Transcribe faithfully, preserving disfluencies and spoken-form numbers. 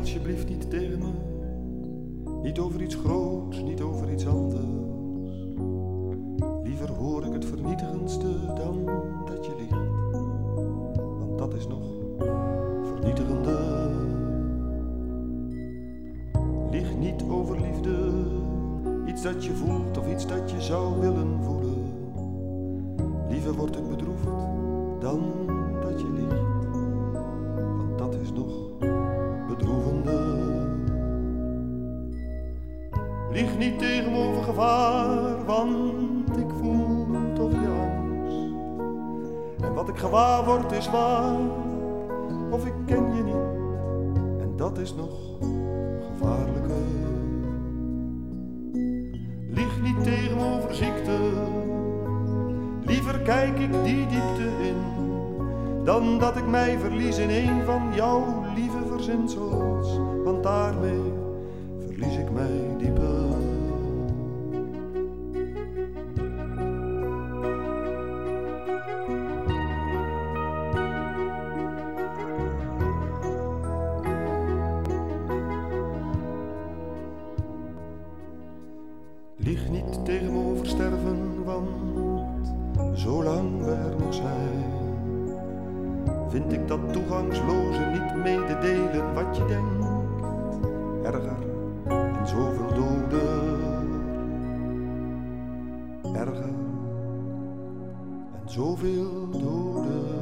alsjeblieft niet tegen me. Niet over iets groots, niet over iets anders. Liever hoor ik het vernietigendste dan dat je liegt. Want dat is nog vernietigender. Lieg niet over liefde, iets dat je voelt of iets dat je zou willen voelen. Liever word ik bedroefd dan dat je liegt. Want dat is nog bedroevender. Lieg niet tegen me over gevaar, want ik voel toch je angst. En wat ik gewaar word is waar, of ik ken je niet. En dat is nog gevaarlijker. Lieg niet tegen me over ziekte, liever kijk ik die diepte in, dan dat ik mij verlies in een van jouw lieve verzinsels. Want daarmee verlies ik mij dieper. Lieg niet tegen me over sterven, want zolang we er nog zijn, vind ik dat toegangsloze niet mededelen wat je denkt erger en zoveel doden. Erger en zoveel doden.